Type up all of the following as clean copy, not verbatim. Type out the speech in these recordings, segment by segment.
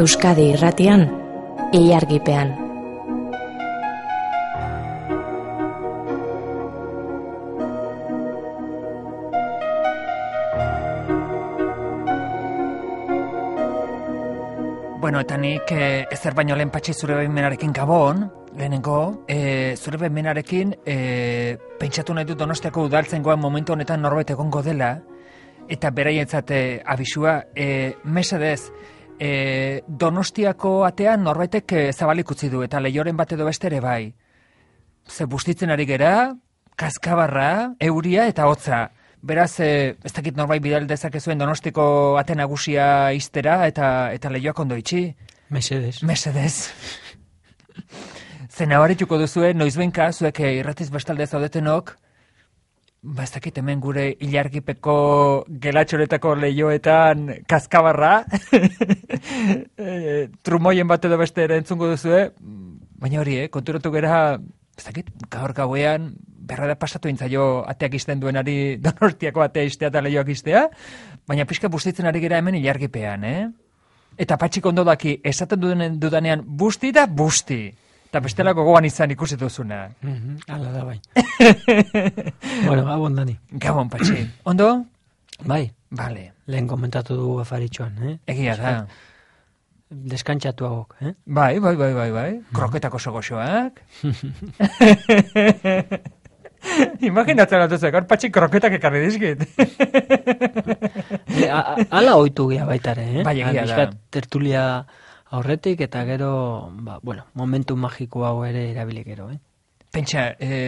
Euskadi Irratian, Ilargipean. Bueno, eta nik ezer baino lehen patxi zure baimenarekin gabon, lehenengo, zure baimenarekin pentsatu nahi dut Donostiako udaltzaingoan momentu honetan norbait egongo dela, eta beraientzat abisua, mesedez, Donostiako atean norbaitek zabalik utzi du, eta Leioren bat edo beste ere bai. Ze bustitzen ari gera, kaskabarra, euria eta hotza. Beraz, ez dakit norbait bidal dezakezuen Donostiko ate nagusia iztera eta Leioak ondo itxi. Mesedez. Mesedez. Ze nabarituko duzue, noizbenka, zuek irratiz bestalde zaudetenok, ez dakit hemen gure Ilargipeko gelatxoretako Leioetan kaskabarra, trumoien bat edo beste ere entzungo duzue, baina hori, konturatu gera, ez dakit, gaur gauean, berrada pasatu intzaio ateak izten duenari Donostiako atea iztea eta Leioak iztea, baina pixka bustitzen ari gera hemen Ilargipean, Eta patxik ondo daki, esaten dudanean busti da busti. Eta bestelako gogoan izan ikusi duzuna. Hala da bai. Bueno, gabon Dani. Gabon, patxi. Ondo? Bai. Vale. Lehen komentatu dugu afaritxoan, Egia da. Deskantzatuagok, Bai. Kroketako sogoxoak. Imaginatzen latuzek, hor patxi kroketak ekarri dizkit. Hala oitu gea baitare, Bai, egia da. Tertulia aurretik eta gero, momentu magiko hau ere erabili gero, Pentsa,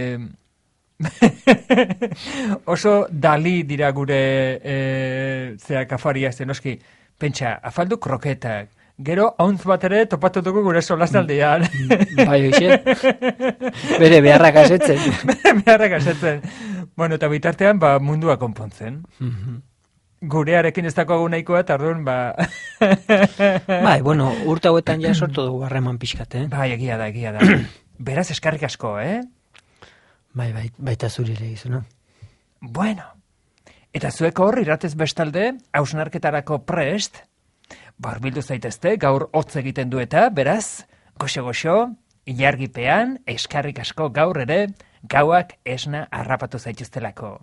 oso dali dira gure zeak afaria zenoski. Pentsa, afaldu kroketak. Gero, hauntz bat ere topatu dugu gure solazaldean. Bai, hoxe. Bere beharrak asetzen. Beharrak asetzen. Bueno, eta bitartean, mundua konpontzen. Gurearekin ez dago nahikoa, eta orduan, Bai, urte hauetan ja sortu dugu harreman pixkat, Bai, egia da. Beraz, eskarrik asko, Bai, baita zurire izuna. Bueno, eta zueko hor, irratez bestalde, hausnarketarako prest, bildu zaitezte, gaur hotz egiten du eta, beraz, goxo, Ilargipean, eskarrik asko gaur ere, gauak esna harrapatu zaituztelako.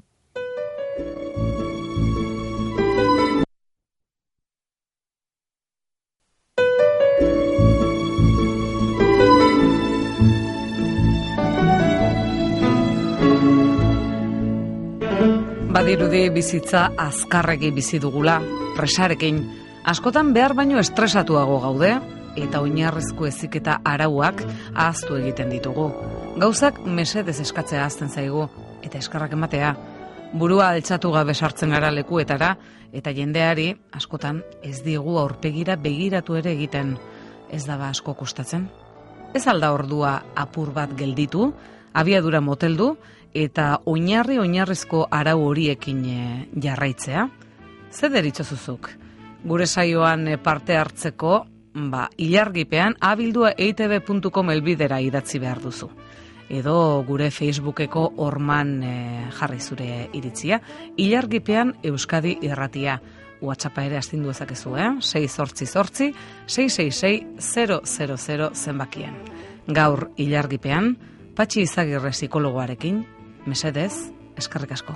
Badirudi bizitza azkarregi bizi dugula, presarekin, askotan behar baino estresatuago gaude, eta oinarrizko heziketa arauak ahaztu egiten ditugu. Gauzak mesedez eskatzea ahazten zaigu, eta eskarrak ematea. Burua altxatu gabe sartzen gara lekuetara, eta jendeari askotan ez diegu aurpegira begiratu ere egiten. Ez daba asko kostatzen? Ez alda ordua apur bat gelditu, abiadura moteldu, eta oinarrizko arau horiekin jarraitzea? Ze deritzozuzuk? Gure saioan parte hartzeko, Ilargipean abildua eitb.com elbidera idatzi behar duzu. Edo gure Facebookeko orman jarri zure iritzia, Ilargipean Euskadi Irratia. WhatsAppa ere astindu ezakezu, 688 666 000 zenbakien. Gaur Ilargipean, Patxi Izagirre psikologoarekin, mesedez, eskerrik asko.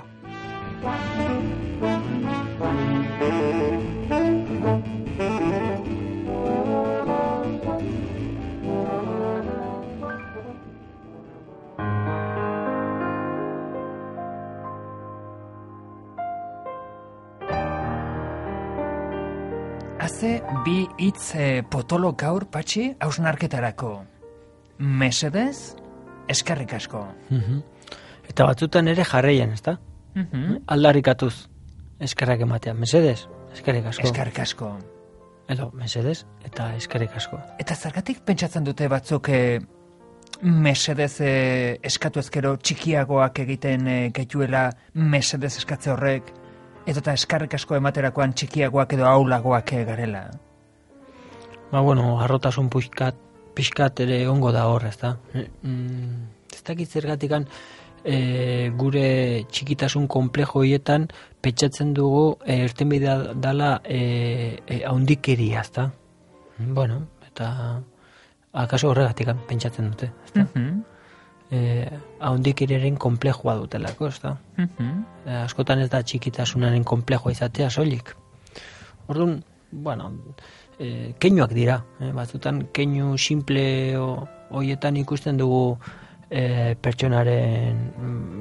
Haze bi hitz potolo gaur, Patxi, hausnarketarako. Mesedez, eskerrik asko. Eta batzutan ere jarraian, ezta? Aldarrikatuz, eskerrak ematea. Mesedez, eskerrik asko. Eskerrik asko. Edo, mesedez, eta eskerrik asko. Eta zergatik pentsatzen dute batzuk mesedez eskatu ezkero txikiagoak egiten gaituela mesedez eskatze horrek, edo eta eskerrik asko ematerakoan txikiagoak edo aulagoak garela? Harrotasun pixkat ere ongo da hor, ezta? Ez dakit zergatikan gure txikitasun komplejo hietan pentsatzen dugu irtenbidea dala haundikeria, ezta? Bueno, eta akaso horregatik pentsatzen dute, ezta? Haundikireren konplejua dutelako, ezta? Askotan ez da txikitasunaren konplejua izatea soilik. Orduan, bueno, keinuak dira, batzutan keinu simple hoietan ikusten dugu pertsonaren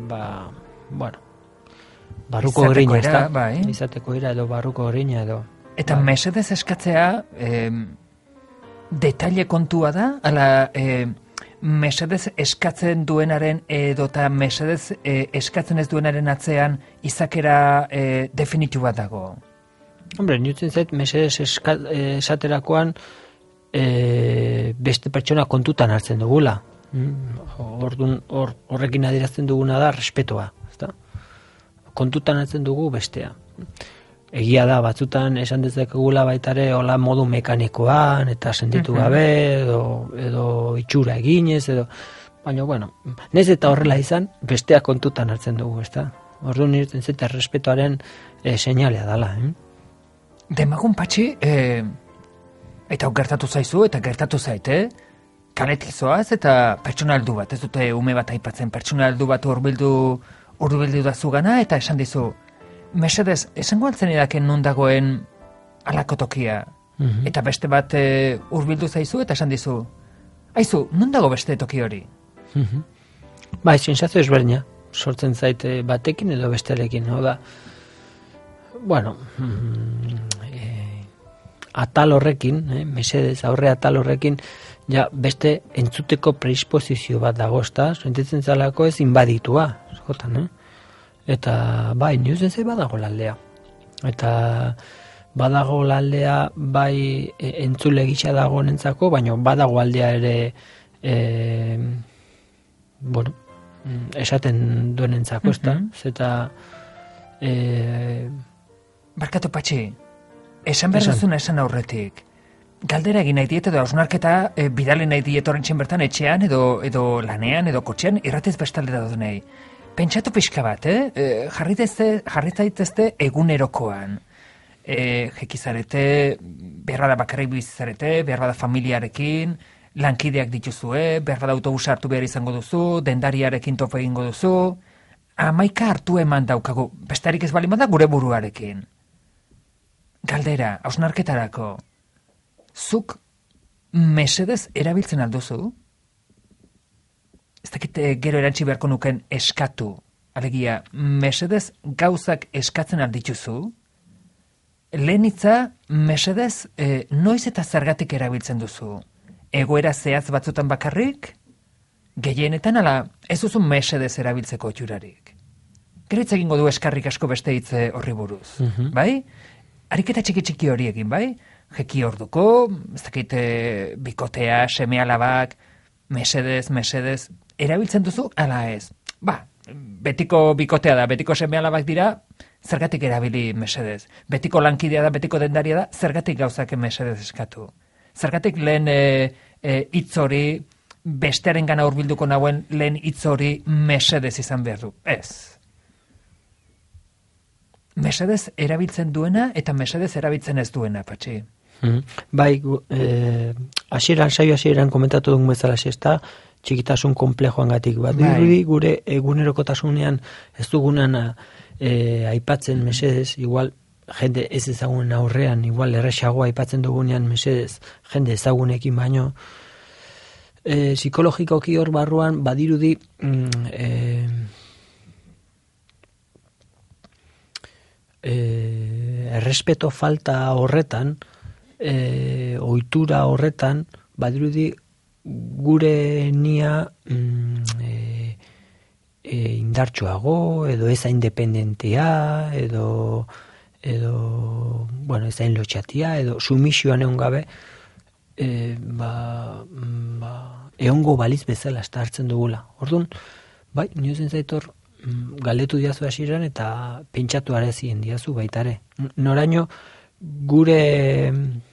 barruko grina, ezta? Bai. Izateko ira edo barruko grina edo. Eta mesedez eskatzea detaile kontua da, ala mesedez eskatzen duenaren edo eta mesedez eskatzen ez duenaren atzean izakera definitu bat dago? Hombre, niretzen zait, mesedez esaterakoan beste pertsona kontutan hartzen dugula. Horrekin adierazten duguna da respetoa, ezta? Kontutan hartzen dugu bestea. Egia da, batzutan esan dezakegula baitare hola modu mekanikoan eta sentitu gabe edo itxura eginez edo, baina bueno, nez eta horrela izan bestea kontutan hartzen dugu, ezta? Orduan niretzen zeta respetoaren seinalea dala, Demagun patxi, eta gertatu zaizu eta gertatu zaite, kaletik zoaz eta pertsona heldu bat, ez dute ume bat aipatzen, pertsona heldu bat hurbildu da zugana eta esan dizu, mesedez, esango altzen edaken non dagoen alako tokia, eta beste bat hurbildu zaizu eta esan dizu, aizu, non dago beste toki hori? Bai, sensazio ezberdina, sortzen zaite batekin edo besterekin, da. Bueno, atal horrekin, mesedez, aurre atal horrekin, ja beste entzuteko predisposizio bat dago, ezta? Sentitzen zalako ez inbaditua, eskotan, Eta bai, niuzen zei badago laldea. Eta badago laldea bai entzule gisa dago nentzako, baina badago aldea ere esaten duenentzako, ezta? Zeta Barkatu patxi, esan behar duzuna esan aurretik. Galdera egin nahi diet edo hausnarketa bidali nahi diet horrentzen bertan etxean edo lanean edo kotxean irratez bestaldera dut nahi. Pentsatu pixka bat, jarritzaitezte egunerokoan. Jekizarete, behar da bakarrik bizizarete, behar da familiarekin, lankideak dituzue, behar da autobusa hartu behar izango duzu, dendariarekin topo egingo duzu, 11 hartu eman daukagu, bestarik ez balima da gure buruarekin. Galdera, hausnarketarako, zuk mesedez erabiltzen alduzu? Ez dakit gero erantzi beharko nuken eskatu, alegia, mesedez gauzak eskatzen aldituzu, lehenitza mesedez noiz eta zergatik erabiltzen duzu. Egoera zehatz batzutan bakarrik, gehienetan ala ez duzu mesedez erabiltzeko itxurarik. Gero hitz egingo du eskarrik asko beste hitz horri buruz, bai? Ariketa txiki hori egin, bai? Jeki orduko, ez dakit bikotea, seme alabak, mesedez, erabiltzen duzu, ala ez. Betiko bikotea da, betiko seme alabak dira, zergatik erabili mesedez. Betiko lankidea da, betiko dendaria da, zergatik gauzak mesedez eskatu. Zergatik lehen hitz hori, bestearen gana hurbilduko nauen lehen hitz hori mesedez izan behar du. Ez. Mesedez erabiltzen duena eta mesedez erabiltzen ez duena, patxi. Bai, saio hasieran komentatu dugun bezala ezta, txikitasun konplejoangatik bat. Gure egunerokotasunean ez dugunan aipatzen mesedez, igual jende ez ezagunen aurrean, igual erresagoa aipatzen dugunean mesedez, jende ezagunekin baino, psikologikoki hor barruan badirudi errespeto falta horretan, ohitura horretan, badirudi gure nia indartsuago, edo eza independentea, edo eza inlotxatia, edo sumisioan egon gabe, egongo baliz bezala hartzen dugula. Orduan, bai, niozen zaitor, galdetu diazu hasieran eta pentsatu arezien diazu baitare. Noraino gure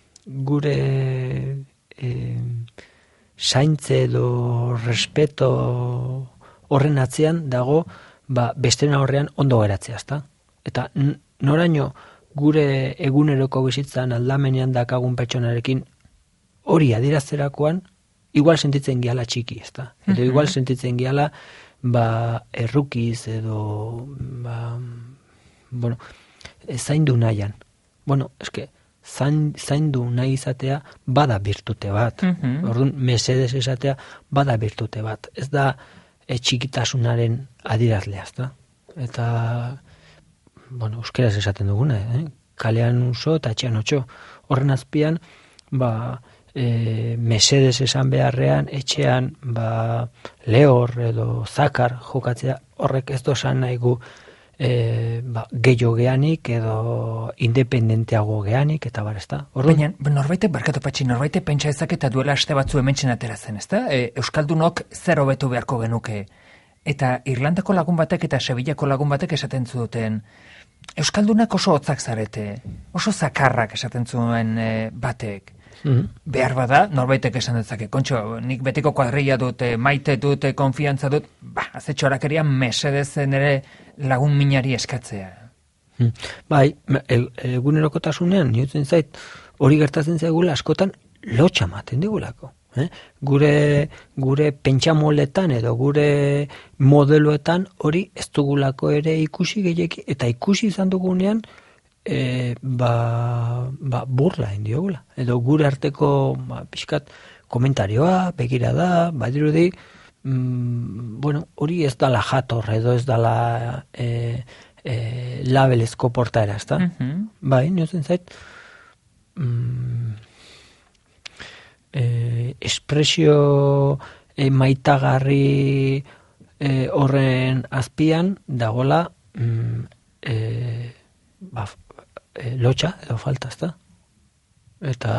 zaintze edo respeto horren atzean dago besteren aurrean ondo geratzea, ezta? Eta noraino gure eguneroko bizitzan aldamenean dakagun pertsonarekin hori adierazterakoan, igual sentitzen gehala txiki, ezta? Edo igual sentitzen gehala, errukiz edo, zaindu nahian. Eske, zaindu nahi izatea bada birtute bat. Orduan, mesedes esatea bada birtute bat. Ez da txikitasunaren adierazlea, ezta? Eta, euskeraz esaten duguna, kalean uso eta etxean otxo. Horren azpian, mesedes esan beharrean, etxean, lehor edo zakar jokatzea, horrek ez dozan nahi gu gehiago geanik edo independenteago geanik, eta ezta? Baina, norbaitek, barkatu patxi, norbaitek pentsa ezak eta duela aste batzu hementzen ateratzen, ezta? Euskaldunok zer hobetu beharko genuke. Eta Irlandako lagun batek eta Sevillako lagun batek esaten zuten, Euskaldunak oso hotzak zarete, oso zakarrak esaten zuen batek. Behar bada, norbaitek esan dezake, kontxo, nik betiko kuadrilla dut, maite dut, konfiantza dut, azetxorakerian mesedezen ere lagun minari eskatzea. Bai, egunerokotasunean, niotzen zait, hori gertatzen zaigula askotan lotxa maten digulako. Gure pentsamoletan edo gure modeloetan hori ez dugulako ere ikusi gehieki, eta ikusi izan dugunean burla indiogula. Edo gure arteko pixkat komentarioa, begirada, badirudi, hori ez dala jator edo ez dala labelezko portaera, ezta? Bai, niozen zait, espresio maitagarri horren azpian dagola lotxa edo falta, ezta? Eta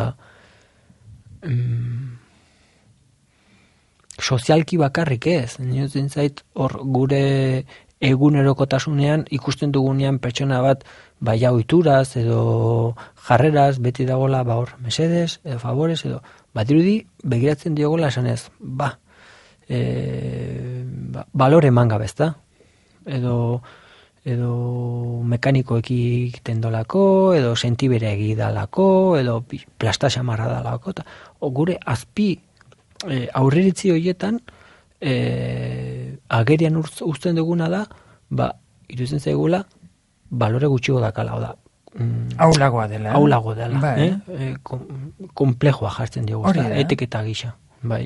sozialki bakarrik ez, niotzen zait hor gure egunerokotasunean ikusten dugunean pertsona bat oituraz edo jarreraz beti dagola hor mesedes edo favores edo badirudi begiratzen diogola esanez balore eman gabe, ezta? Edo mekanikoeki egiten dolako, edo sentibere egidalako, edo plasta xamarra dalako, gure azpi aurreritzi horietan agerian uzten duguna da, iruditzen zaigula balore gutxigo dakala, da. Aulagoa dela. Komplejoa jartzen diogu, etiketa gisa. Bai.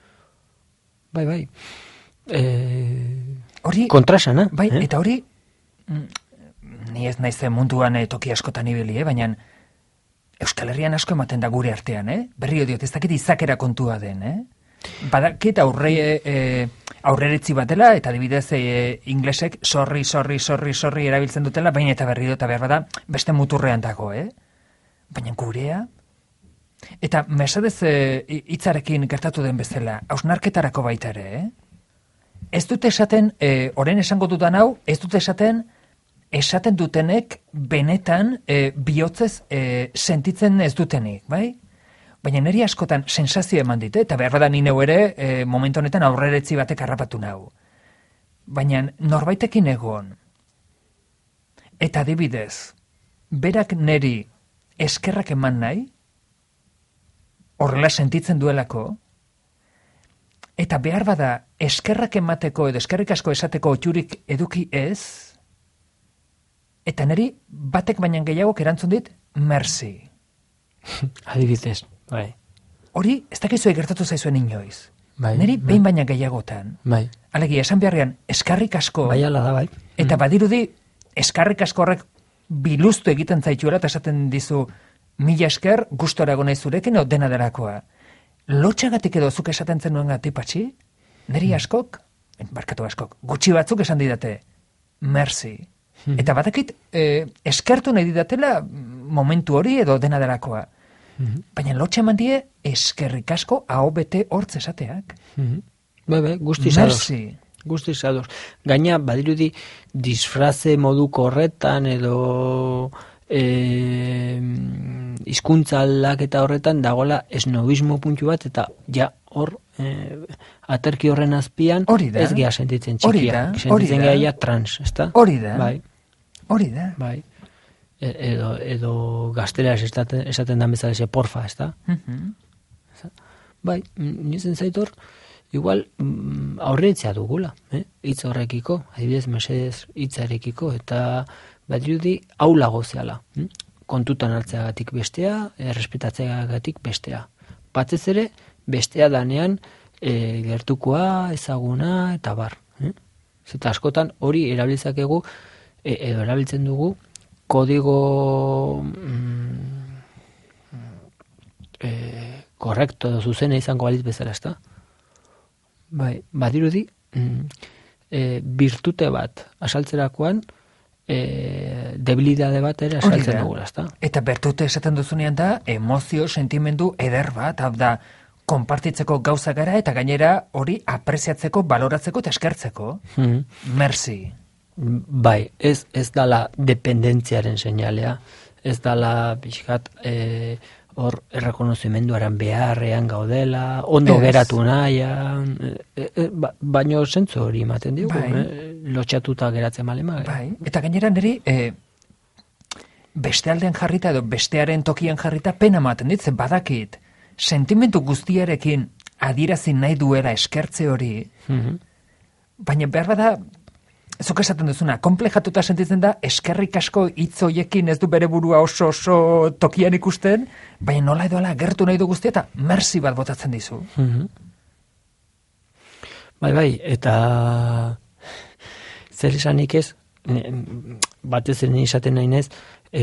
Kontrasana. Bai, eta hori, ni ez naiz munduan toki askotan ibili, baina Euskal Herrian asko ematen da gure artean, berrio diot, ez dakit izakera kontua den, badakit aurreritzi bat dela, eta adibidez inglesek sorri erabiltzen dutela, baina eta berri eta behar bada beste muturrean dago, baina gurea, eta mesedez hitzarekin gertatu den bezala, hausnarketarako baita ere, ez dute esaten, orain esango dudan hau, ez dute esaten dutenek benetan bihotzez sentitzen ez dutenik, bai? Baina niri askotan sensazio eman dit, eta behar bada neu ere momentu honetan aurreretzi batek harrapatu nau. Baina norbaitekin egon, eta adibidez, berak neri eskerrak eman nahi, horrela sentitzen duelako, eta behar bada eskerrak emateko edo eskerrik asko esateko otxurik eduki ez, eta neri batek baina gehiago erantzun dit, merci. Adibidez. Bai. Hori, ez dakizu gertatu zaizuen inoiz. Neri behin baina gehiagotan. Bai. Alegi, esan beharrean, eskarrik asko. Bai, ala da, bai. Eta badirudi, eskarrik asko horrek biluztu egiten zaituela, eta esaten dizu, mila esker, gustora egon nahi zurekin, o dena delakoa. Lotxagatik edo zuk esaten zenuen patxi, neri askok, barkatu askok, gutxi batzuk esan didate, merci. Eta batakit, eskertu nahi didatela momentu hori edo dena delakoa. Baina lotxa eman die eskerrik asko hau bete hortz esateak. Bai, guztiz ados. Gaina, badirudi, disfraze moduko horretan edo hizkuntza aldaketa horretan dagola esnobismo puntu bat, eta ja hor aterki horren azpian ez gea sentitzen txikia. Sentitzen gea ja trans, ezta? Hori da. Bai. Edo gazteleraz esaten da bezala porfa, ezta? bai, nizen zaitor, igual aurreitzea dugula, hitz horrekiko, adibidez mesedez hitzarekiko, eta badirudi aulago zehala, kontutan hartzeagatik bestea, errespetatzeagatik bestea. Batzez ere, bestea danean gertukoa, ezaguna, eta bar. Zeta askotan hori erabiltzakegu, edo erabiltzen dugu, kodigo korrekto edo zuzena izango balitz bezala, ezta? Bai, badirudi, virtute bat asaltzerakoan, debilidade bat ere asaltzen dugula, ezta? Eta bertute esaten duzunean da, emozio, sentimendu eder bat, hau da, konpartitzeko gauza gara, eta gainera hori apreziatzeko, baloratzeko eta eskertzeko. Merci. Bai, ez dala dependentziaren seinalea, ez dala pixkat hor errekonozimenduaren beharrean gaudela, ondo geratu nahian, baino zentzu hori ematen digu, lotxatuta geratzen malema. Bai, eta gainera niri beste aldean jarrita edo bestearen tokian jarrita pena ematen dit, zen badakit, sentimentu guztiarekin adierazin nahi duela eskertze hori, baina behar bada, zuk esaten duzuna, komplejatuta sentitzen da, eskerrik asko hitz hoiekin ez du bere burua oso tokian ikusten, baina nola edo ala gertu nahi du guztia eta merci bat botatzen dizu. Bai, eta zer esanik ez, batez ere izaten nahi nez,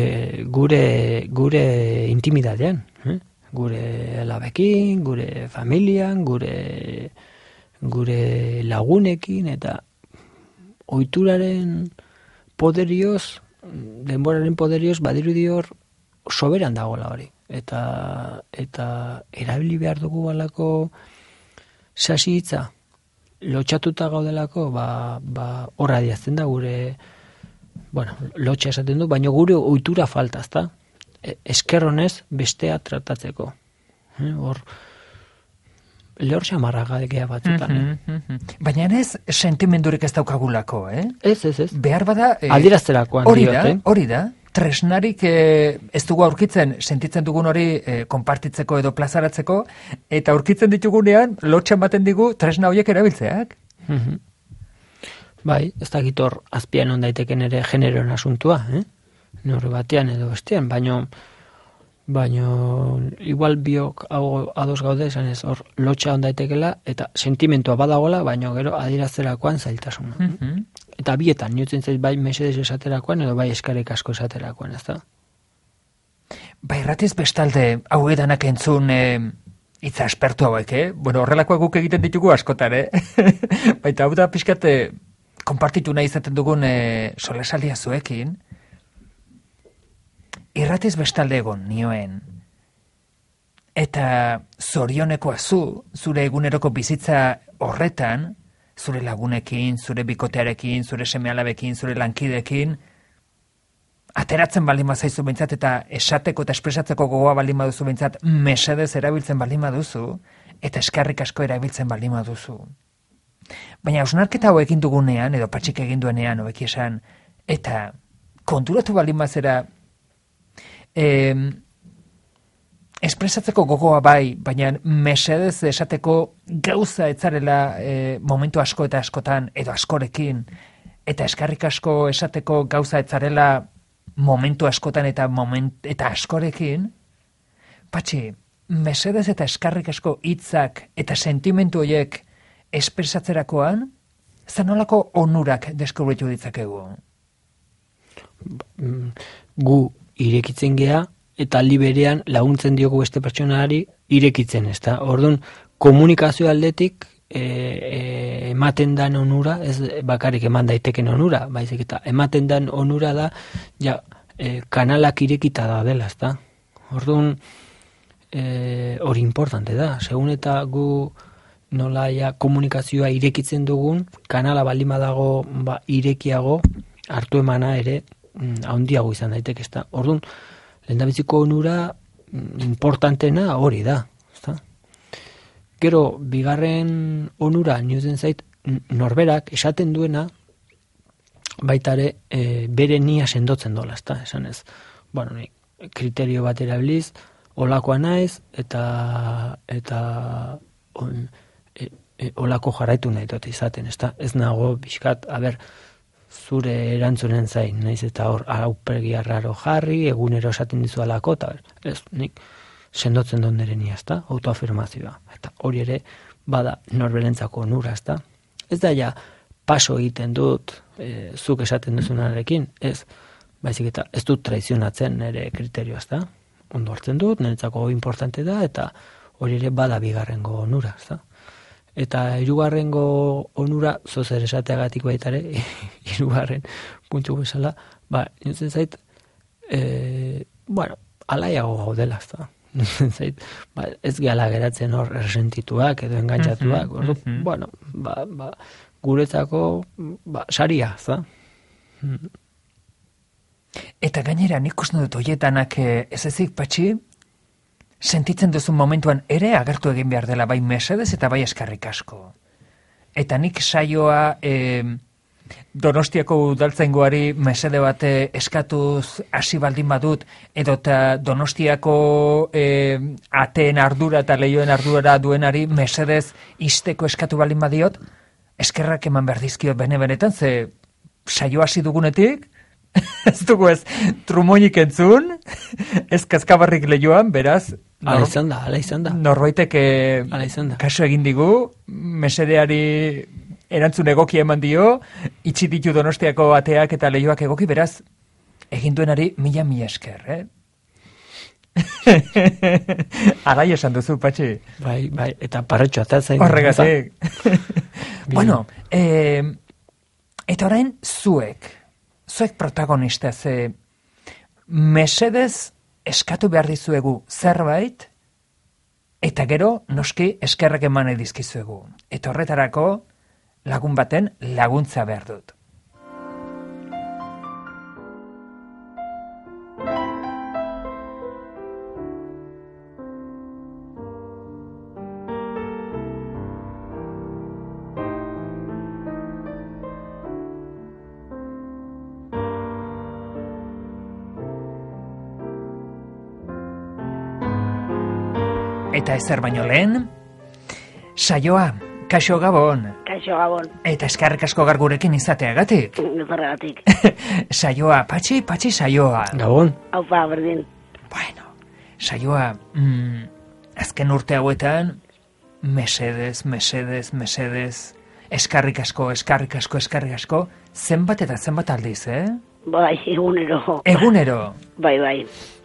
gure intimidadean, gure labekin, gure familian, gure lagunekin, eta ohituraren poderioz, denboraren poderioz, badirudi hor soberan dagoela hori. Eta erabili behar dugu balako sasi hitza, lotxatuta gaudelako, horra diazten da gure, lotxa esaten du, baina gure ohitura falta, ezta? Eskerronez bestea tratatzeko. Hor, lehor xamarraga gea batzutan. Baina ez sentimendurik ez daukagulako, Ez. Behar bada... Adierazterakoan diote. Hori da. Tresnarik ez dugu aurkitzen, sentitzen dugun hori konpartitzeko edo plazaratzeko, eta aurkitzen ditugunean, lotxan baten digu tresna horiek erabiltzeak. Bai, ez dakit hor azpian ondaiteken ere generoen asuntua, Nore batean edo bestean, baino igual biok ados gaude esan ez, hor lotxa ondaitekela eta sentimentua badagola, baino gero adierazterakoan zailtasuna. Eta bietan, niotzen zait bai mesedez esaterakoan edo bai eskarek asko esaterakoan, ez da? Bai, ratiz bestalde, hau edanak entzun hitza aspertu hauek, horrelakoak guk egiten ditugu askotan, Baita hau da pixkat konpartitu nahi izaten dugun solasaldia zuekin, irratiz bestalde egon nioen. Eta zorionekoa zure eguneroko bizitza horretan, zure lagunekin, zure bikotearekin, zure seme-alabekin, zure lankidekin, ateratzen baldin bazaizu behintzat eta esateko eta espresatzeko gogoa baldin baduzu behintzat mesedez erabiltzen baldin baduzu eta eskarrik asko erabiltzen baldin baduzu. Baina hausnarketa hau egin dugunean edo patxik egin duenean hoeki esan eta konturatu baldin bazera espresatzeko gogoa bai, baina mesedez esateko gauza etzarela momentu asko eta askotan edo askorekin eta eskarrik asko esateko gauza etzarela momentu askotan eta askorekin, patxi, mesedez eta eskarrik asko hitzak eta sentimentu horiek espresatzerakoan, zanolako onurak deskubritu ditzakegu? Gu irekitzen gea, eta liberean laguntzen diogu beste pertsonari irekitzen, ez da? Orduan, komunikazio aldetik ematen dan onura, ez bakarrik eman daiteken onura, baizik eta ematen dan onura da, kanalak irekita da dela, ez da? Orduan, hori importante da, segun eta gu nola komunikazioa irekitzen dugun, kanala baldin badago irekiago, hartu emana ere, handiago izan daiteke, ez da? Orduan, lehendabiziko onura importantena hori da. Ezta? Gero, bigarren onura niozen zait, norberak esaten duena, baitare bere nia sendotzen dola, ezta? Esan ez, ni kriterio bat erabiliz, olakoa naiz, eta olako jarraitu nahi dut izaten, ez nago bizkat, zure erantzunen zain, naiz eta hor aurpegi arraro jarri, egunero esaten dizu alako, eta ez, nik sendotzen dut nire nia, autoafirmazioa. Eta hori ere, bada norberentzako onura, ez da ja paso egiten dut, zuk esaten duzunarekin, ez, baizik eta ez dut traizionatzen nire kriterioa, ondo hartzen dut, niretzako importante da, eta hori ere bada bigarrengo onura, Eta hirugarrengo onura, zozer esateagatik baitare, hirugarren puntu bezala, nintzen zait, alaiago gaudela, zait, ez gehala geratzen hor resentituak edo engantzatuak, guretzako saria, Eta gainera, nik uste dut hoietanak ez ezik, Patxi, sentitzen duzun momentuan ere agertu egin behar dela bai mesedez eta bai eskerrik asko. Eta nik saioa Donostiako udaltzaingoari mesede bat eskatuz hasi baldin badut, edota Donostiako ateen ardura eta lehioen ardura duenari mesedez isteko eskatu baldin badiot, eskerrak eman behar dizkiot benetan, ze saio hasi dugunetik, ez dugu ez trumoinik entzun, ez kaskabarrik lehioan, beraz, Ala izan da. Norbaitek kaso egin digu, mesedeari erantzun egoki eman dio, itxi ditu Donostiako ateak eta lehioak egoki, beraz, egin duenari mila esker, Alai esan duzu, Patxi. Bai, eta parretxo atazain. Horregatik. Bueno, eta orain zuek protagonista, ze mesedez eskatu behar dizuegu zerbait, eta gero noski eskerrak eman edizkizuegu. Eta horretarako lagun baten laguntza behar dut. Eta ezer baino lehen, saioa, kaixo Gabon. Kaixo Gabon. Eta eskerrik asko gaur gurekin izateagatik. Nezarregatik. Saioa, Patxi saioa. Gabon. Aupa, berdin. Bueno, saioa, azken urte hauetan, mesedez, eskerrik asko, zenbat eta zenbat aldiz, Bai, egunero. Egunero? Bai.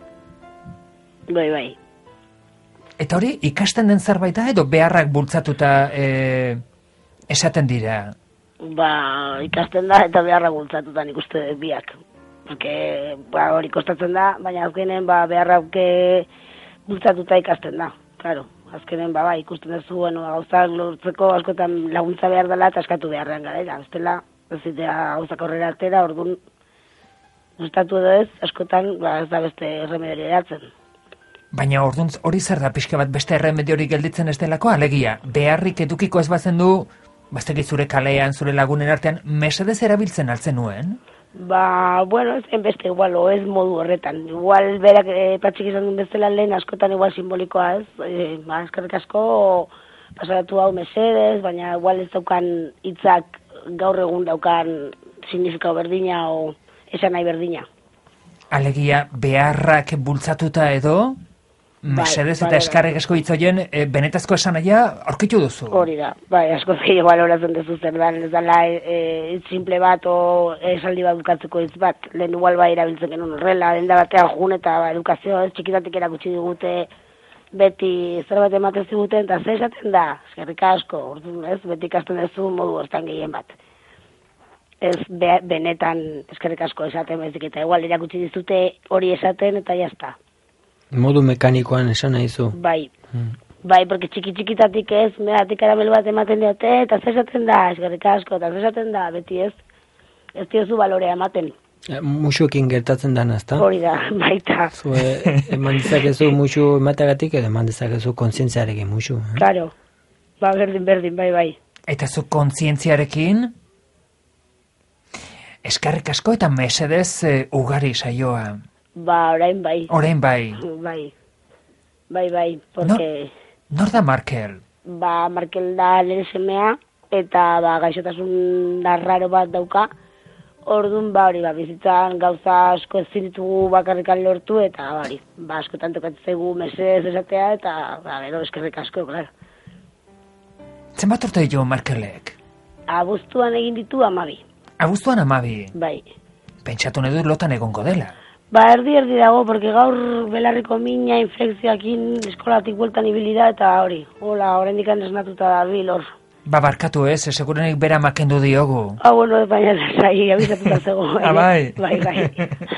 Eta hori, ikasten den zerbait da edo beharrak bultzatuta esaten dira? Ikasten da eta beharrak bultzatuta nik uste biak. Porque, hori kostatzen da, baina azkenen beharrak bultzatuta ikasten da. Claro, azkenen ikusten duzu, gauzak lortzeko askotan laguntza behar dela eta eskatu beharrean gara. Bestela, ez zitea gauzak horrela atera, orduan gustatu edo ez, askotan ez da beste erremedori eratzen. Baina orduan hori zer da pixka bat beste erremediorik gelditzen ez delako, alegia, beharrik edukiko ez bazen du, bazteki zure kalean, zure lagunen artean, mesedez erabiltzen altzen nuen? Bueno, ez beste igual, ez modu horretan. Igual berak Patxik izan duen bezala lehen askotan igual simbolikoa ez, eskerrik asko pasaratu hau mesedez, baina igual ez daukan hitzak gaur egun daukan signifikau berdina o esan nahi berdina. Alegia, beharrak bultzatuta edo? Mesedez eta eskarrik asko hitzoien benetazko esanaia aurkitu duzu. Hori da, asko zei baloratzen duzu zer da, ez dala simple bat o esaldi bat bukatzeko hitz bat, lehen igual erabiltzen genuen horrela, denda batean jun eta edukazio, txikitatik erakutsi digute beti zerbait ematen ziguten, eta zer esaten da, eskerrik asko, ez, beti ikasten duzu modu hortan gehien bat. Ez benetan eskerrik asko esaten bezik, eta igual erakutsi dizute hori esaten eta jazta. Modu mekanikoan esan nahi zu. Bai, porque txikitatik ez, mehatik karamel bat ematen diote, eta zesaten da, eskerrik asko, eta zesaten da, beti ez diozu balorea ematen. Musuekin gertatzen dana, ezta? Hori da, baita. Eman dezakezu musu emateagatik, edo eman dezakezu kontzientziarekin musu. Claro, berdin, bai. Eta zu kontzientziarekin, eskerrik asko eta mesedez ugari saioa. Orain bai. Orain bai. Bai. Bai, porque... Nor da Markel? Markel da nire semea, eta gaixotasun raro bat dauka. Orduan, hori, bizitzan gauza asko ezin ditugu bakarrikan lortu, eta askotan tokatzegu mesez esatea, eta gero eskerrik asko, klar. Zenbat urte ditu Markelek? Abuztuan egin ditu 12. Abuztuan 12? Bai. Pentsatu nahi dut lotan egongo dela. Erdi dago, porque gaur belarriko mina, infekzioakin eskolatik bueltan ibilida, eta hola, oraindik esnatuta da bil hor. Barkatu segurenik bera makendu diogu. Bueno, baina zai, abizatuta zego. Bai. Bai.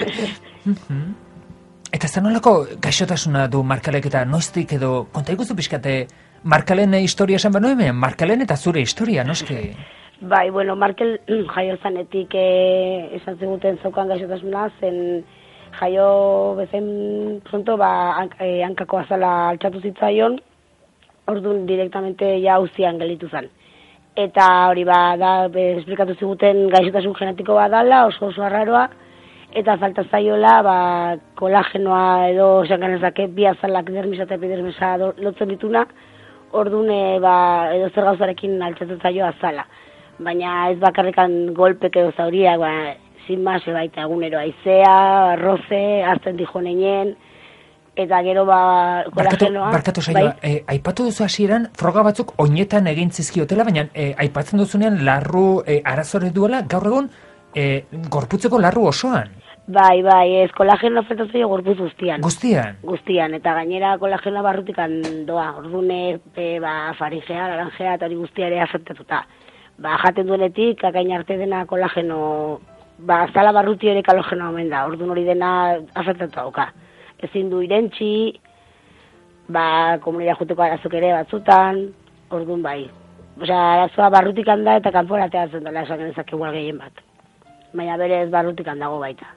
Eta zenolako gaixotasuna du Markelek eta noiztik edo, konta ikustu pixkate, Markelen historia esan banoen, Markelen eta zure historia, noski? Bai, Markel jaio zanetik esan ziguten zaukan gaixotasuna, zen jaio bezen pronto, hankako azala altxatu zitzaion, orduan direktamente ja auzian gelitu zen. Eta hori esplikatu ziguten gaixotasun genetiko badala, oso arraroa, eta falta zaiola kolagenoa edo esan ganezake bi azalak dermisa eta epidermisa lotzen dituna, orduan edo zer gauzarekin altxatu zaio azala. Baina ez bakarrikan golpek edo zauriak, zin mase baita egunero aizea, arroze, azten dijoneinen, eta gero kolagenoa... Barkatu saioa, aipatu duzu hasieran froga batzuk oinetan egin zizkiotela, baina aipatzen duzunean larru arazore duela, gaur egun gorputzeko larru osoan. Bai, ez kolageno falta zaio gorputz guztian. Guztian, eta gainera kolagenoa barrutikan doa, ordune faringea, laringea, eta hori guztia ere afektatuta. Jaten duenetik, akain arte dena kolageno, zala barruti ere kolageno omen da, orduan hori dena afektatu dauka. Ezin du irentxi, komunera juteko arazok ere batzutan, orduan bai. Arazoa barrutik handa eta kanpora teatzen dela esan genezak igual gehien bat. Baina berez barrutik handago baita.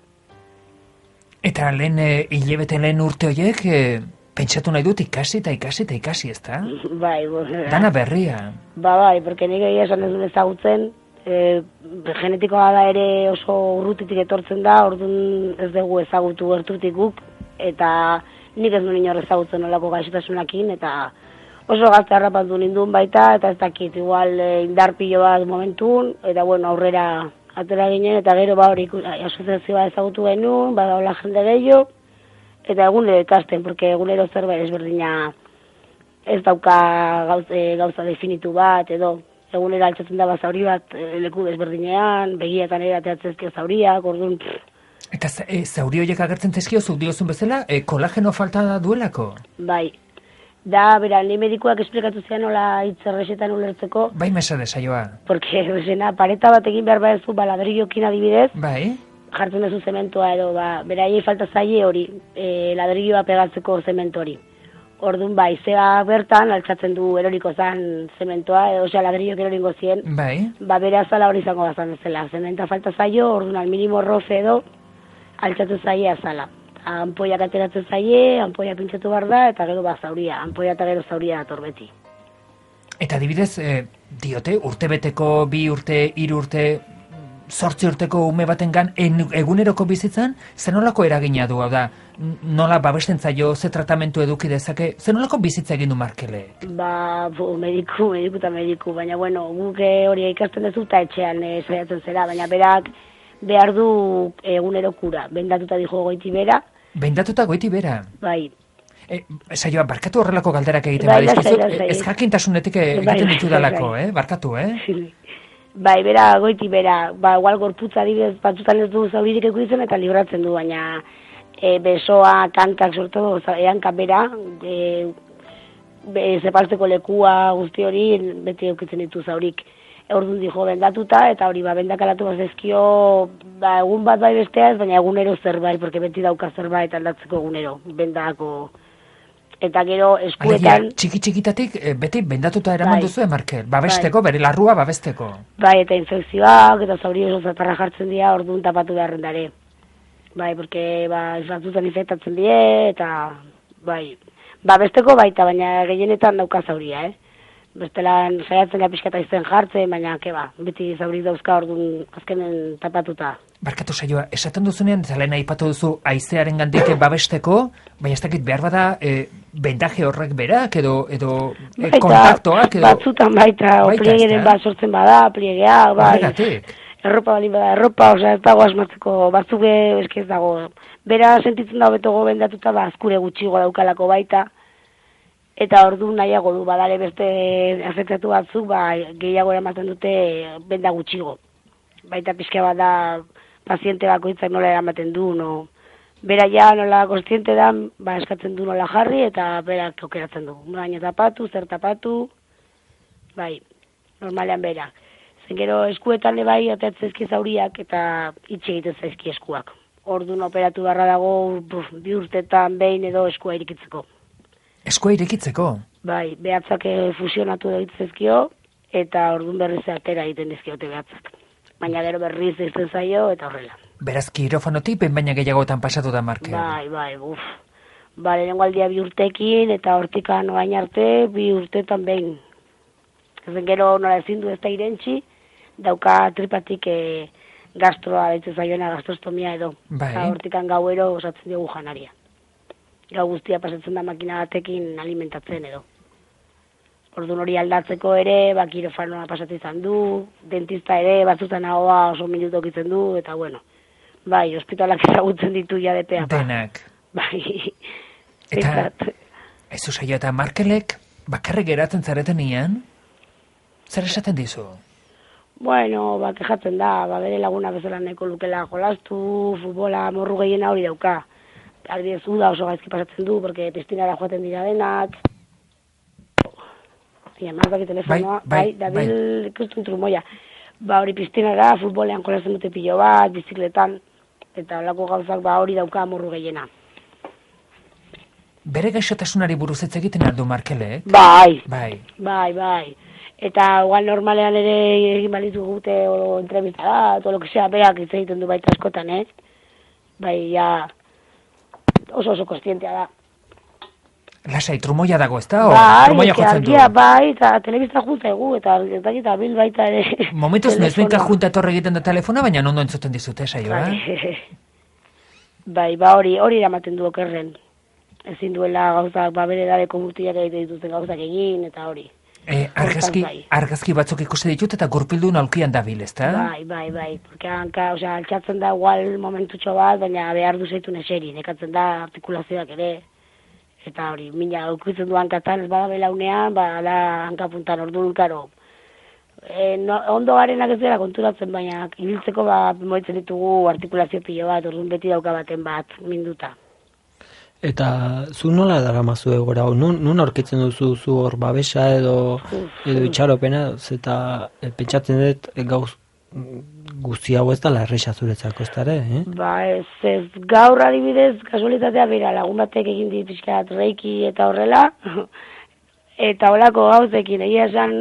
Eta hilabete lehen urte horiek, pentsatu nahi dut ikasi, ezta? Bai, dana berria. Bai, porque nik egia esan ez dut ezagutzen, genetikoa da ere oso urrutitik etortzen da, orduan ez dugu ezagutu gertutik guk, eta nik ez duen inor ezagutzen olako gaixotasunakin, eta oso gazte harrapatu ninduen baita, eta ez dakit, igual indar pilo bat momentun, eta aurrera atera ginen, eta gero hori asoziazioa ezagutu genuen, hola jende gehiago, eta egunero ikasten, porque egunero zerbait ezberdina ez dauka gauza definitu bat, edo egunero altzatzen da zauri bat leku desberdinean, begietan ere ateatzezkio zauriak, orduan... Eta zauri horiek agertzen zezkio, zuk diozun bezala, kolageno falta duelako? Bai. Bera, ni medikuak esplikatu zean nola itzerresetan ulertzeko. Bai, mesade, saioa. Porque, pareta bat egin behar badezu, ladrillokin adibidez. Bai. Jartzen duzu zementoa edo, beraiei falta zaie hori, ladrilloa pegatzeko zemento hori. Orduan, zea bertan, altzatzen du eroriko zan zementoa, edo, ladrilloak eroringo zien. Bai. Bere azala hori izango bazan ezela. Zementa falta zaio, orduan, al minimo rofe edo, altzatzen zaie azala. Ampoiak ateratzen zaie, ampoia pintxatu behar da, eta gero zauria. Ampoia eta gero zauria dator beti. Eta adibidez, diote, urtebeteko, 2 urte, 3 urte, 8 urteko ume batengan eguneroko bizitzan, zenolako eragina du, da, nola babesten zaio, ze tratamentu eduki dezake, zenolako bizitza egin du Markele? Mediku, baina guk hori ikasten dezu eta etxean saiatzen zera, baina berak behar du egunero kura, bendatuta dijo goiti bera. Bendatuta goiti bera? Bai. Saioa, barkatu horrelako galderak egiten badizkizut, ez jakintasunetik egiten ditu dalako, barkatu, Bai, bera, goiti bera, igual gorputza adibidez batzutan ez du zauririk ekuitzen eta libratzen du, baina besoa, kantak, sortu, eankak bera, zepaltzeko lekua guzti hori, beti eukitzen ditu zaurik. Orduan dijo bendatuta, eta hori bendakalatu bazezkio, egun bat bai bestea ez, baina egunero zerbait, porque beti dauka zerbait aldatzeko egunero, bendako. Eta gero eskuetan... Txiki-txikitatik beti bendatuta eraman duzu, Markel, babesteko, bere larrua babesteko. Bai, eta infekzioak, eta zauri oso zatarra jartzen dira, orduan tapatu beharren dare. Bai, porque batzutan infektatzen die, eta bai, babesteko baita, baina gehienetan dauka zauria, Bestelan saiatzen pixkata izen jartzen, baina beti zaurik dauzka orduan azkenen tapatuta. Barkatu saioa, esaten duzunean, zalena aipatu duzu haizearen gandik babesteko, baina ez dakit behar bada bendaje horrek berak, edo kontaktoak, edo... Batzutan baita, pliegeren bat sortzen bada, pliegea, bai. Horregatik. Erropa bali bada, erropa, osea, ez dago asmatzeko, batzuk ez dago. Bera sentitzen da betogo bendatuta, azkure gutxigo daukalako baita, eta ordu nahiago du, badare beste afektatu batzuk, gehiago eramaten dute benda gutxigo. Baita pixka bat da, paziente bakoitzak nola eramaten du, no? Bera ja nola kontziente da, eskatzen du nola jarri, eta berak aukeratzen du. Baina tapatu, zer tapatu, bai, normalean berak. Gero eskuetan bai ateatzezki zauriak eta itxe egiten zaizki eskuak. Orduan operatu barra dago 2 urtetan behin edo eskua irikitzeko. Eskua irikitzeko? Bai, behatzak fusionatu egitezkio eta orduan berriz atera egiten dizkiote behatzak. Baina gero berriz izten zaio eta horrela. Beraz, kirofanotik baina gehiagotan pasatu da Markel. Bai, lehenengo aldia 2 urtekin eta hortikan orain arte 2 urtetan behin. Ezen gero nola ezin du ez da irentzi, dauka tripatik gastroa ditzen zaiona, gastrostomia edo. Bai. Hortikan gauero osatzen diogu janaria. Gau guztia pasatzen da makina batekin alimentatzen edo. Orduan hori aldatzeko ere, kirofanoa pasatu izan du, dentista ere, batzutan ahoa oso minutok itzen du, eta bueno. Bai, ospitalak ezagutzen ditu jadepea. Denak. Bai. Eta, ez usaio eta Markelek bakarrik geratzen zareten ian? Zer esaten dizu? Bueno, kejatzen da, bere laguna bezala nahiko lukela jolastu, futbola, morru gehiena hori dauka. Adibidez uda oso gaizki pasatzen du, porque pistinara joaten dira denak. Emantzaki telefonoa, Dabil ikusten trumoia. Hori pistinara, futbolean jolasten dute pilo bat, bizikletan, eta lako gauzak hori dauka morru gehiena. Bere gaixotasunari buruz ez egiten aldu Markelek? Bai. Eta igual normalean ere egin balitu gute entrevistara, todo lo que sea, berak hitz egiten du baita askotan, Bai, ja, oso kontzientea da. Lasai, trumoia dago, ez da? Trumoia jotzen du? Bai, eta telebista junta egu, eta bil baita ere. Momentuz nezbenka junta etorre egiten da telefona, baina ondo entzuten dizute, saioa? Bai, hori eramaten du okerren. Ezin duela gauzak, bere edadeko murtiak egiten dituzten gauzak egin, eta hori. Argazki batzuk ikusi ditut eta gurpildun aulkian dabil, ez da? Bai. Porque altxatzen da igual momentutxo bat, baina behar du zeitu neseri, nekatzen da artikulazioak ere. Eta hori, mina aukitzen du hankatan, ez bada belaunean, da hankapuntan orduan, karo. Ondo garenak ez dira konturatzen, baina ibiltzeko moetzen ditugu artikulazio pilo bat, orduan beti dauka baten bat, minduta. Eta zu nola daramazu egora, nun aurkitzen duzu zu hor babesa edo itxaropena, eta pentsatzen dut gauz guzti hau ez dela erresa zuretzako, ez dara, ez gaur adibidez, kasualitatea bera, lagun batek egin dit pixkat reiki eta horrela, eta holako gauzekin, egia esan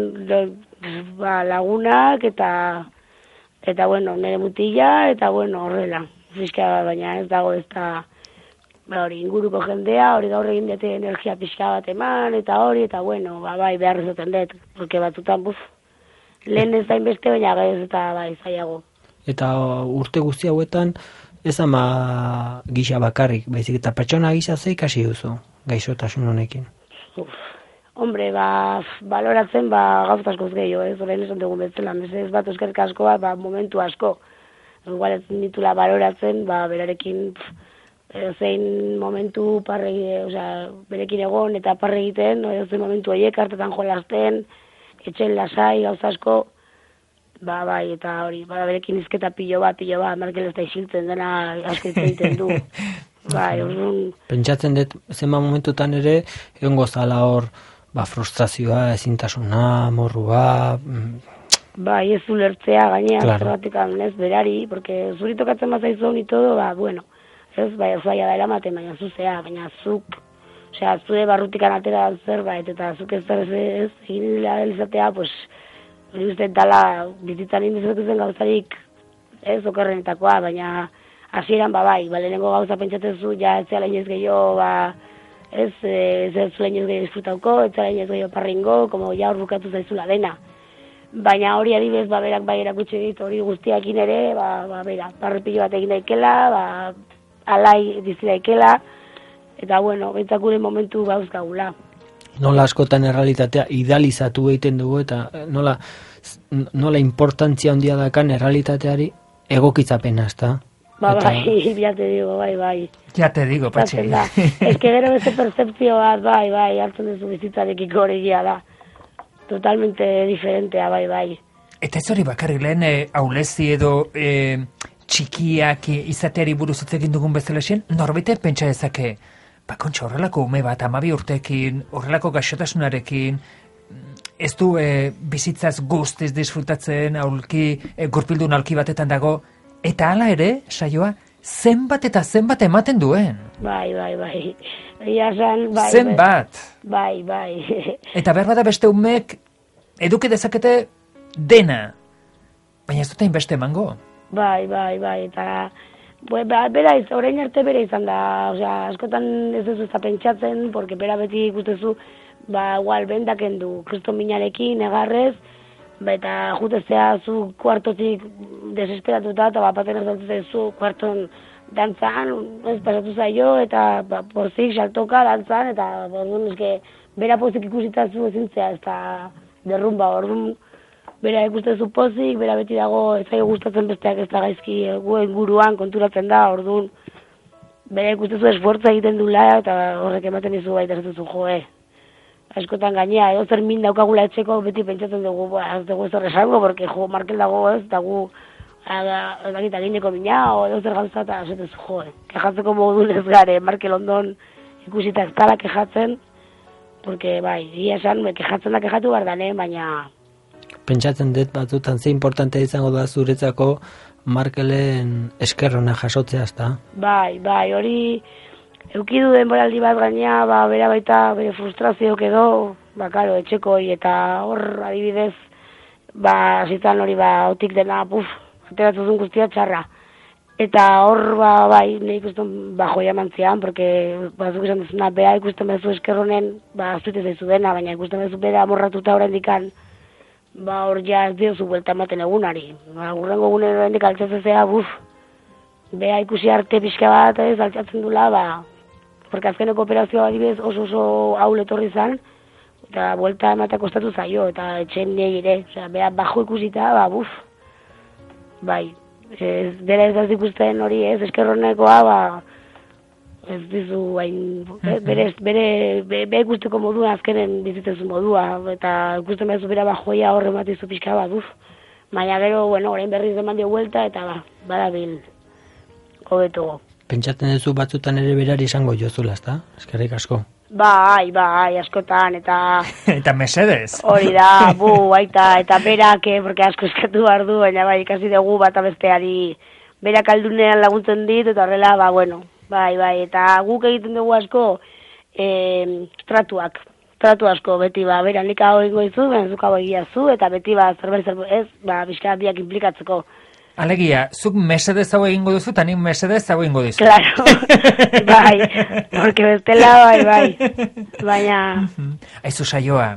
lagunak eta bueno, nire mutila, eta bueno, horrela, pixka baina ez dago ez da, hori inguruko jendea, hori gaur egin dute energia pixka bat eman, eta hori, eta bueno, bai, behar izaten dut, porque batzutan, lehen ez dain beste, baina gaiz eta bai, zaiago. Eta urte guzti hauetan, ez ama gisa bakarrik, baizik eta pertsona gisa ze ikasi duzu, gaixotasun honekin? Hombre, baloratzen, gauz askoz gehiago, orain esan dugun bezala, ez bat euskerrik asko bat, momentu asko. Igual ez ditula baloratzen, berarekin zein momentu berekin egon eta parre egiten, zein momentu horiek hartetan jolazten, etxen lasai, gauz asko, bai, eta hori, berekin izketa pilo bat, Markel ez da isiltzen dena asko egiten du. Bai, pentsatzen dut, zenba momentutan ere, egon gozala hor, frustrazioa, ezintasuna, morrua... Bai, ez ulertzea, gainea, zerbatik ez berari, porque zuri tokatzen bazaizu honi todo, bueno, ez, bai, zuaia da eramaten, baina zuzea, baina zuk, zure barrutikan atera zerbait, eta zuk ez egin izatea, hori uste dala, bizitzan indizatu zen gauzarik, ez, okerrenetakoa, baina hasieran bai, lehenengo gauza pentsatzen zu, ez zela inoiz gehiago, ez zela inoiz gehiago disfrutauko, ez zela inoiz gehiago parringo, como ja hor bukatu zaizula dena. Baina hori adibez, berak bai erakutsi dit, hori guztiakin ere, berak, parrepillo bat egin daikela, alai dizi daikela, Eta, bueno, bentzak gure momentu gauzkagula. Nola askotan errealitatea idealizatu egiten dugu eta nola importantzia handia dakan errealitateari egokitzapena, ezta? Bai, ya te digo, bai. Ya te digo, Patxi. Ez que gero beste percepzio bat, bai, hartzen duzu bizitzarekiko horigia da. Totalmente diferentea, bai. Eta ez hori bakarrik lehen aulezi edo txikiak izateari buruz hitz egin dugun bezalaxen, norbait pentsa dezake, kontxa horrelako ume bat 12 urtekin, horrelako gaixotasunarekin, ez du bizitzaz guztiz disfrutatzen, gurpildun aulki batetan dago, eta hala ere, saioa, zenbat eta zenbat ematen duen. Bai. Ia zan, bai. Zenbat. Bai. Eta behar bada beste umek eduki dezakete dena, baina ez dut hainbeste emango. Bai, eta bera orain arte bera izan da, osea, askotan ez duzu ez pentsatzen, porque bera beti ikustezu, igual bendaken du, kriston minarekin, egarrez, eta jutezea zu kuartotik desesperatuta, eta bapaten ez zu kuarton dantzan, ez pasatu zaio, eta pozik saltoka dantzan, eta bera pozik ikusita zu ezintzea, ez da derrumba, orduan, bera ikustezu pozik, bera beti dago ez zaio gustatzen besteak ez da gaizki guen guruan konturatzen da, orduan, bera ikustezu esfortza egiten dula, eta horrek ematen dizu baita ez duzu joe. Askotan gainea, edo zer min daukagula etxeko, beti pentsatzen dugu, ez dugu ez horresango, porque Markel dago ez, dago edakita gineko mina, edo zer gauza eta esatezu joe. Kejatzeko modun ez gare, Markel ondon ikusita ez tala kejatzen, porque bai, ia esan, kejatzen da kejatu behar dane, baina... Pentsatzen dut batzutan ze importantea izango da zuretzako Markelen eskerrona jasotzea, ezta? Bai, hori... Eukidu denboraldi bat gainea, bera baita bere frustrazioak edo, karo, etxekoi, eta hor adibidez, zitan hori otik dena, ateratzuzun guztia txarra. Eta hor, bai, nahi ikusten joia mantzian, porque bazuk esan duzuna, bera ikusten bezu eskerronen, azuite zaizu dena, baina ikusten bezu bera amorratuta horrein dikan, hor ja ez diozu buelta ematen egunari. Gurrengo egunen horrein dik altzatzezea, bera ikusi arte pixka bat, ez altzatzen dula, porque azkeneko operazioa adibidez oso haul etorri zan, eta buelta ematea kostatu zaio, eta etxen nire, osea, beha bajo ikusita, bai, bera ez ikusten hori ez, eskerronekoa, ez dizu, bere ikusteko modua, azkenen bizitzezu modua, eta ikusten behazu bera bajoia horre matizu pixka bat, baina gero, orain berriz eman dio buelta, eta badabil, hobetugo. Pentsatzen duzu batzutan ere berari izango jozula, ezta? Eskerrik asko. Bai, askotan, eta... Eta mesedez. Hori da, eta berak, porque asko eskatu behar du, baina bai, ikasi dugu bata besteari berak aldunean laguntzen dit, eta horrela, bai, eta guk egiten dugu asko tratu asko, beti, bera nik hau ingo izu, benzuk hau egia zu, eta beti, zerbait, ez, bizkat biak implikatzeko. Alegia, zuk mesedez hau egingo duzu, eta nik mesedez hau egingo duzu. Claro, bai, porque bestela, bai, baina... Aizu saioa,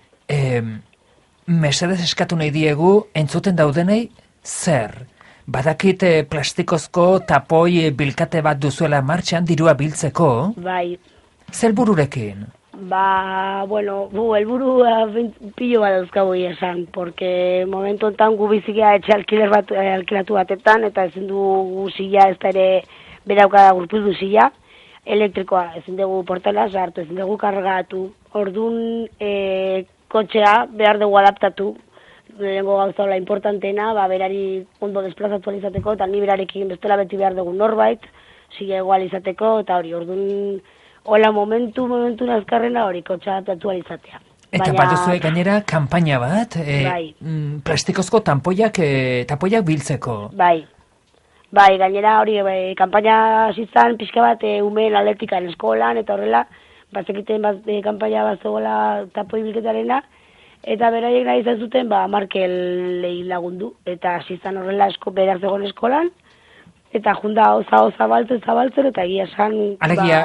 mesedez eskatu nahi diegu, entzuten daudenei, zer? Badakit plastikozko tapoi bilkate bat duzuela martxan dirua biltzeko? Bai. Zer bururekin? Elburu pilo bat dauzkagu esan, porque momentu enten gu bizikia etxe alkilatu batetan, eta ezin du zila, ez da ere berauka gurpildu zila, elektrikoa, ezin dugu portela sartu, ezin dugu kargatu, orduan kotxea behar dugu adaptatu, lehenko gauzaula importantena, berari ondo desplazatu izateko, eta ni berarekin bestela beti behar dugu norbait, zila egual izateko, eta hori, orduan... Hola, momentu nazkarrena hori kotxa adaptatu izatea. Eta baduzu gainera kanpaina bat, plastikozko tapoiak biltzeko. Bai, gainera hori kanpaina zitzan pixka bat umeen atletikan eskolan, eta horrela, bazekiten kanpaina bat zegoela tapoi bilketarena, eta beraiek nahi izan zuten Markelei lagundu, eta zitzan horrela beraz zegoen eskolan, eta junda zabaltzen, eta egia esan... Alegia,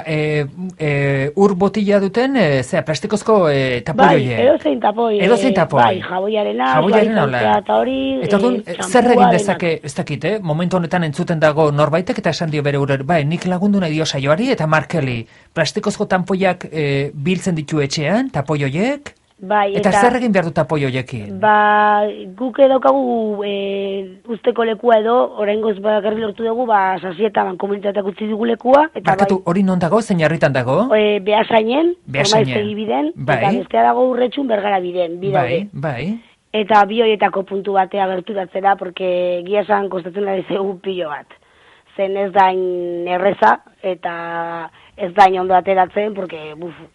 ur botila duten, plastikozko tapoioie. Bai, edozein tapoi. Bai, jaboiarena, eta hori... Eta orduan, zer egin dezake, ez dakit, momentu honetan entzuten dago norbaitek, eta esan dio bere urere, bai, nik lagundu nahi dio saioari, eta Markeli, plastikozko tapoiak biltzen ditu etxean, tapoioiek, bai, eta zer egin behar du tapoioiekin? Guk edaukagu usteko lekua edo, oraingoz bakarri lortu dugu, Sasietan komunitateak utzi dugu lekua. Barkatu, hori non dago, zein herritan dago? Beasainen, Ormaiztegi biden, eta bestea dago Urretxun Bergara biden, Bai. Eta bi horietako puntu batea gerturatzera, porque gia esan kostatzen ari zegu pilo bat. Zen ez dain erreza, eta ez dain ondo ateratzen, porque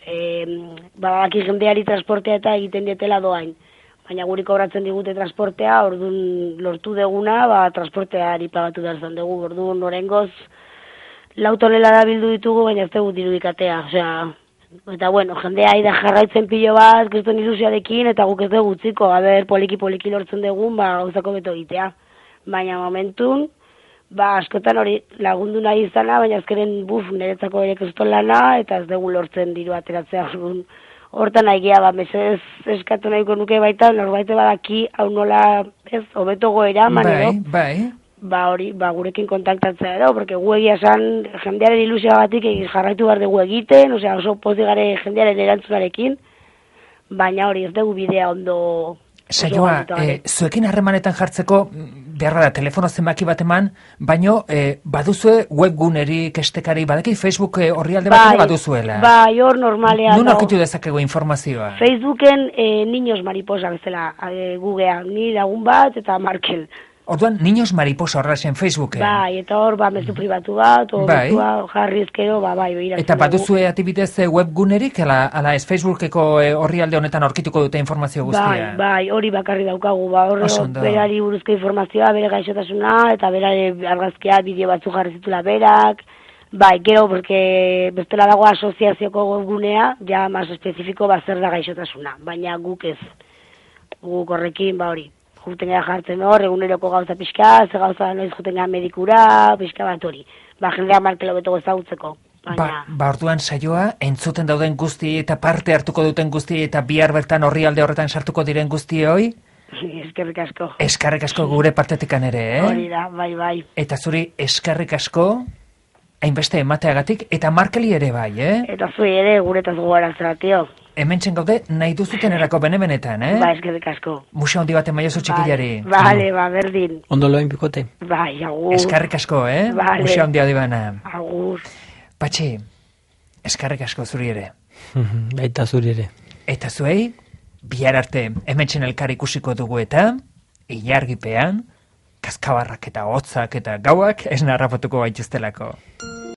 badaki jendeari transportea eta egiten dietela doain. Baina guri kobratzen digute transportea, orduan lortu deguna, transporteari pagatu behar zan dugu, orduan orengoz 4 tonelada bildu ditugu, baina ez dugu dirudikatea, osea... Eta bueno, jendea aida jarraitzen pilo bat, kriston ilusioarekin, eta guk ez dugu utziko, poliki lortzen dugun, gauzako beto egitea. Baina momentun, askotan hori lagundu nahi izana, baina azkeren niretzako ere kriston lana, eta ez dugu lortzen diru ateratzea. Hortan nahi geha, mesedez eskatu nahiko nuke baita, norbaite badaki, hau nola, hobeto goera, Bai. Gurekin kontaktatzea edo, porque gu egia esan jendearen ilusioa batik jarraitu behar dugu egiten, oso pozik gare jendearen erantzunarekin, baina hori ez dugu bidea ondo... Saioa, zuekin harremanetan jartzeko, beharra da, telefono zenbaki bat eman, baino, baduzue webgunerik, estekari, badaki Facebook orrialde bat baduzuela. Bai, hor normalean. Nun aurkitu dezakegu informazioa? Facebooken Niños Mariposa bezala gugea, ni lagun bat eta Markel. Orduan, Niños Mariposa horrazen Facebooken. Bai, eta hor, mezu pribatu bat, jarri ezkero, bai, eta baduzue atibidez webgunerik, ala ez Facebookeko orrialde honetan aurkituko dute informazio guztia? Bai, hori bakarri daukagu, berari buruzko informazioa, bere gaixotasuna, eta berari argazkia, bideo batzu jarri zitula berak, bai, gero, porque bestela dago asoziazioko webgunea, ja, mas espezifiko zer da gaixotasuna, baina guk ez, guk horrekin, hori. Juten gara jartzen hor, eguneroko gauza pixka, ze gauza noiz juten gara medikura, pixka bat hori. Jendea Markelo beto ezagutzeko. Orduan saioa, entzuten dauden guzti eta parte hartuko duten guzti eta bihar bertan orrialde horretan sartuko diren guztioi? Eskerrik asko. Eskerrik asko gure partetikan ere, Hori da, bai. Eta zuri eskerrik asko, hainbeste emateagatik, eta Markeli ere bai, Eta zuri ere guretaz gogarazera, tio. Hemen txengaude nahi duzuten erako benetan, Eskerrik asko. Museo handi baten maiozu txikilari. Bale, berdin. Ondo loen bikote. Bai, agur. Eskerrik asko, Vale. Museo handi bana. Agur. Patxi, eskerrik asko zuri ere. Baita zuri ere. Eta zuei, bihar arte hemen elkar ikusiko dugu eta, ilargipean, kaskabarrak eta hotzak eta gauak ez narrapatuko gaituztelako.